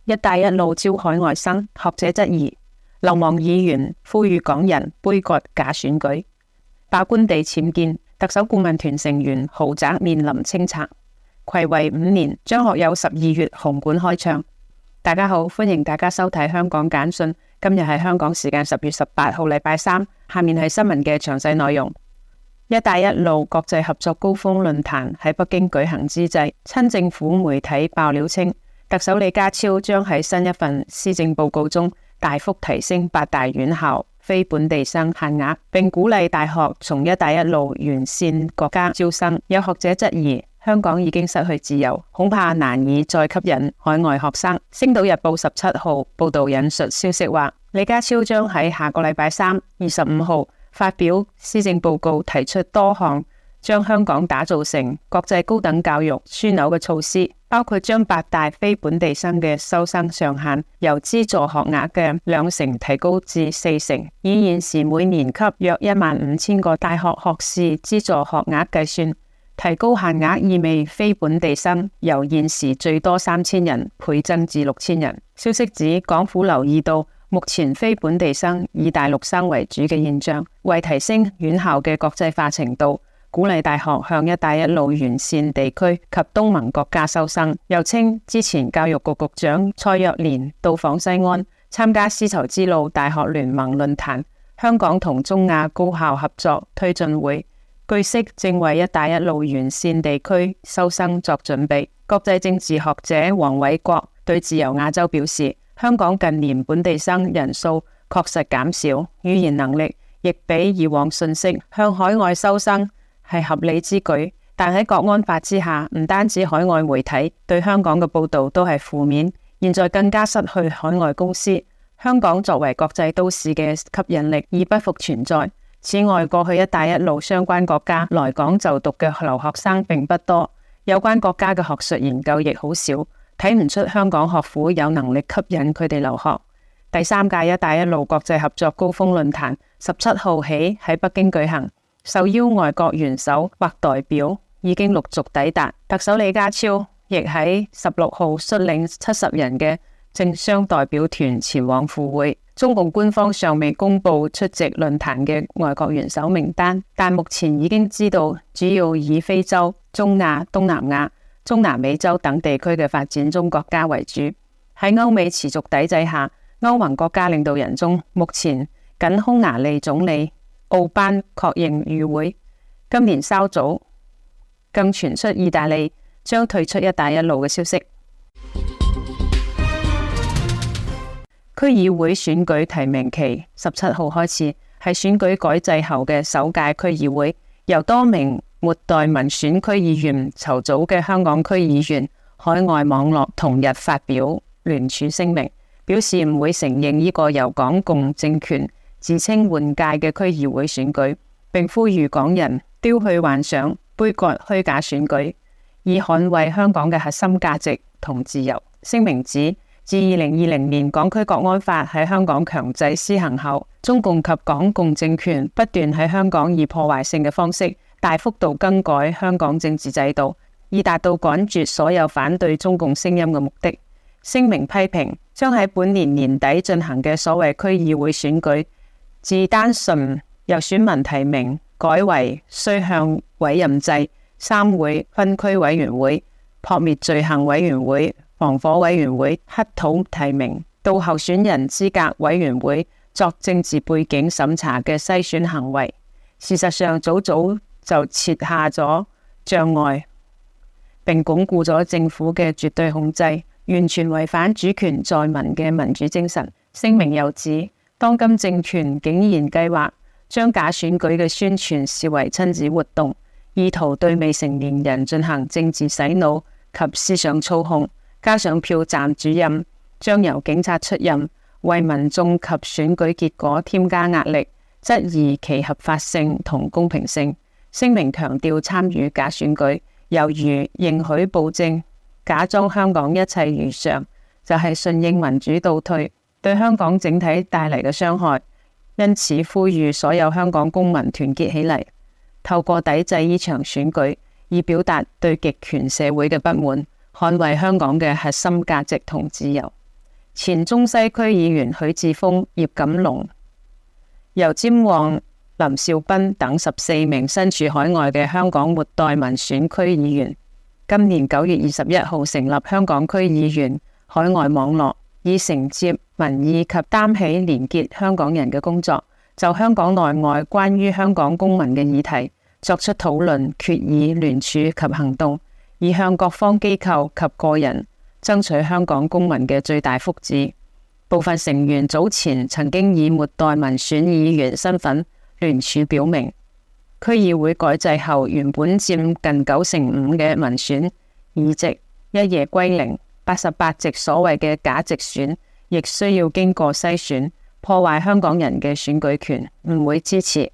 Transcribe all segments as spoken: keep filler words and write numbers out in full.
一帶一路招海外生，學者質疑。流亡議員呼籲港人杯葛假選舉。爆官地僭建，特首顧問團成員豪宅面臨清拆。睽違五年，張學友十二月紅館開唱。大家好，歡迎大家收睇香港簡訊。今日係香港時間十月十八號禮拜三，下面係新聞嘅詳細內容。一帶一路國際合作高峰論壇喺北京舉行之際，親政府媒體爆料稱，特首李家超將喺新一份施政報告中大幅提升八大院校非本地生限額，並鼓勵大學從一帶一路沿線國家招生。有學者質疑，香港已經失去自由，恐怕難以再吸引海外學生。星島日報十七號報道引述消息話，李家超將喺下個禮拜三二十五號發表施政報告，提出多項將香港打造成國際高等教育樞紐嘅措施，包括將八大非本地生嘅收生上限由資助學額嘅兩成提高至四成，以現時每年給約一萬五千個大學學士資助學額計算，提高限額意味非本地生由現時最多三千人倍增至六千人。消息指，港府留意到目前非本地生以大陸生為主嘅現象，為提升院校嘅國際化程度，鼓勵大學向一帶一路沿線地區及東盟國家收生。又稱之前教育局局長蔡若蓮到訪西安參加絲綢之路大學聯盟論壇，香港同中亞高校合作推進會，據悉正為一帶一路沿線地區收生作準備。國際政治學者黃偉國對自由亞洲表示，香港近年本地生人數確實減少，語言能力亦比以往遜色，向海外收生係合理之舉。但喺國安法之下，唔單止海外媒體對香港嘅報道都係負面，現在更加失去海外公司。香港作為國際都市嘅吸引力已不復存在。此外，過去一帶一路相關國家來港就讀嘅留學生並不多，有關國家嘅學術研究亦好少，睇唔出香港學府有能力吸引佢哋留學。第三屆一帶一路國際合作高峰論壇十七號起喺北京舉行，受邀外國元首或代表已經陸續抵達。特首李家超亦喺十六號率領七十人嘅政商代表團前往赴會。中共官方尚未公布出席論壇嘅外國元首名單，但目前已經知道主要以非洲、中亞、東南亞、中南美洲等地區嘅發展中國家為主。喺歐美持續抵制下，歐盟國家領導人中，目前僅匈牙利總理奧班確認與會。今年稍早更傳出意大利將退出一帶一路嘅消息。區議會選舉提名期十七號開始，係選舉改制後嘅首屆區議會，由多名末代民選區議員籌組嘅香港區議員海外網絡同日發表聯署聲明，表示唔會承認呢個由港共政權自稱換屆嘅區議會選舉，並呼籲港人丟去幻想，杯葛虛假選舉，以捍衛香港嘅核心價值同自由。聲明指，自二零二零年港區國安法喺香港強制施行後，中共及港共政權不斷喺香港以破壞性嘅方式大幅度更改香港政治制度，以達到趕絕所有反對中共聲音嘅目的。聲明批評將喺本年年底進行嘅所謂區議會選舉，自單純由選民提名改為需向委任制、三會分區委員會、撲滅罪行委員會、防火委員會、乞討提名到候選人資格委員會作政治背景審查嘅篩選行為，事實上早早就設下咗障礙，並鞏固咗政府嘅絕對控制，完全違反主權在民嘅民主精神。聲明又指，當今政權竟然計劃將假選舉嘅宣傳視為親子活動，意圖對未成年人進行政治洗腦及思想操控。加上票站主任將由警察出任，為民眾及選舉結果添加壓力，質疑其合法性同公平性。聲明強調，參與假選舉猶如認許暴政，假裝香港一切如常，就係順應民主倒退，對香港整體帶嚟嘅傷害。因此呼籲所有香港公民團結起嚟，透過抵制呢場選舉，以表達對極權社會嘅不滿，捍衛香港嘅核心價值同自由。 前中西區議員許智峰、葉錦龍、油尖旺林兆斌等十四名身處海外嘅香港末代民選區議員，今年九月二十一號成立香港區議員海外網絡，以承接民意及擔起連結香港人嘅工作，就香港內外關於香港公民嘅議題作出討論、決議、聯署及行動，以向各方機構及個人爭取香港公民嘅最大福祉。部分成員早前曾經以末代民選議員身份聯署表明，區議會改制後原本佔近九成五嘅民選議席一夜歸零，八十八席所謂嘅假直選亦需要經過篩選，破壞香港人嘅選舉權，唔會支持。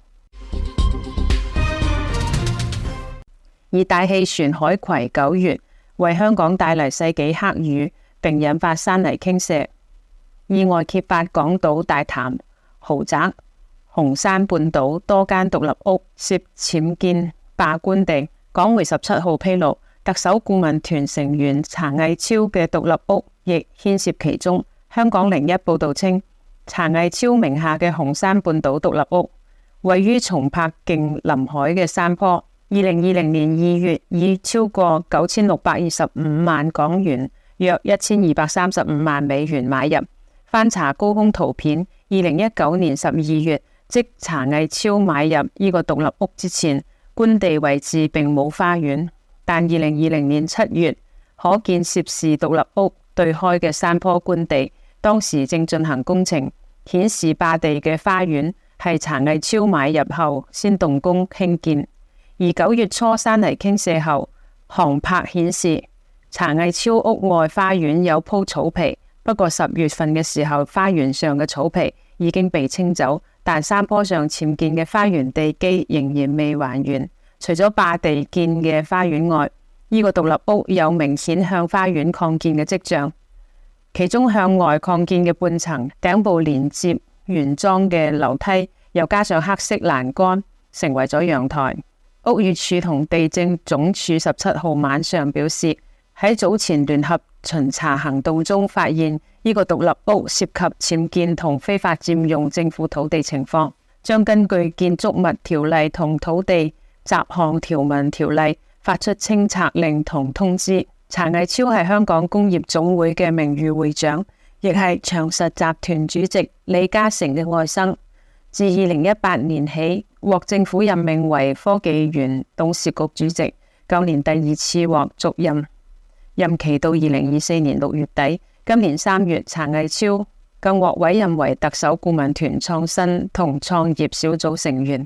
而大氣旋海葵九月為香港帶嚟世紀黑雨，並引發山泥傾瀉，意外揭發港島大潭豪宅紅山半島多間獨立屋涉僭建霸官地。港媒十七號披露，特首顧問團成員查毅超嘅獨立屋亦牽涉其中。香港零一報道稱，查毅超名下嘅紅山半島獨立屋位於松柏徑臨海嘅山坡，二零二零年二月以超過九千六百二十五萬港元，約一千二百三十五萬美元買入。翻查高空圖片，二零一九年十二月，即查毅超買入呢個獨立屋之前，官地位置並冇花園，但二零二零年七月可見涉事獨立屋對開嘅山坡官地，當時正進行工程，顯示霸地嘅花園係查毅超買入後先動工興建。而九月初山泥傾瀉後，航拍顯示查毅超屋外花園有鋪草皮，不過十月份嘅時候，花園上嘅草皮已經被清走，但山坡上僭建嘅花園地基仍然未還原。除咗霸地建嘅花園外，呢個獨立屋有明顯向花園擴建嘅跡象，其中向外擴建嘅半層頂部連接原裝嘅樓梯，又加上黑色欄杆，成為咗陽台。屋宇署同地政總署十七號晚上表示，喺早前聯合巡查行動中發現呢個獨立屋涉及僭建同非法佔用政府土地情況，將根據建築物條例同土地雜項條文條例發出清拆令同通知。查毅超係香港工業總會嘅名譽會長，亦係長實集團主席李嘉誠嘅外甥。自二零一八年起獲政府任命為科技園董事局主席，舊年第二次獲續任，任期到二零二四年六月底。今年三月，查毅超更獲委任為特首顧問團創新同創業小組成員。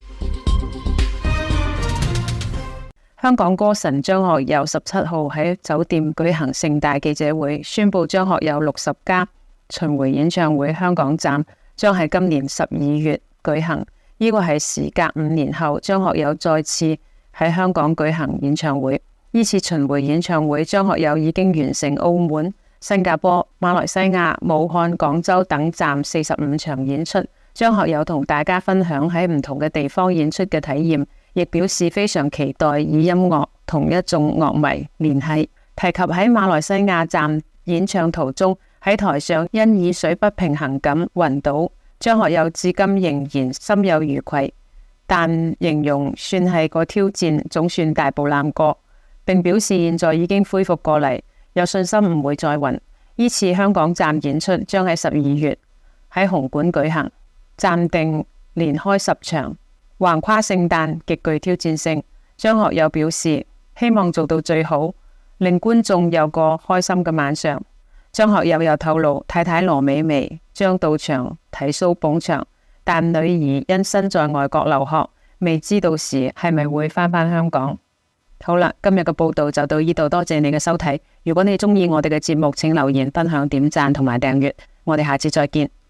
香港歌神張學友十七號喺酒店舉行盛大記者會，宣布張學友六十加巡迴演唱會香港站將喺今年十二月舉行。呢個係時隔五年後張學友再次喺香港舉行演唱會。呢次巡迴演唱會，張學友已經完成澳門、新加坡、馬來西亞、武漢、廣州等站四十五場演出。張學友同大家分享喺唔同嘅地方演出嘅體驗，亦表示非常期待以音樂同一眾樂迷聯繫。提及喺馬來西亞站演唱途中喺台上因耳水不平衡感暈倒，張學友至今仍然心有餘悸，但形容算係個挑戰，總算大步檻過，並表示現在已經恢復過嚟，有信心唔會再暈。呢次香港站演出將喺十二月喺紅館舉行，暫定連開十場，橫跨聖誕，極具挑戰性。張學友表示希望做到最好，令觀眾有個開心嘅晚上。張學友又透露，太太羅美薇將到場睇 show 捧場，但女兒因身在外國留學，未知到時係咪會返返香港。好啦，今日嘅報道就到呢度，多謝你嘅收睇。如果你鍾意我哋嘅節目，請留言、分享、點讚同埋訂閱。我哋下次再見。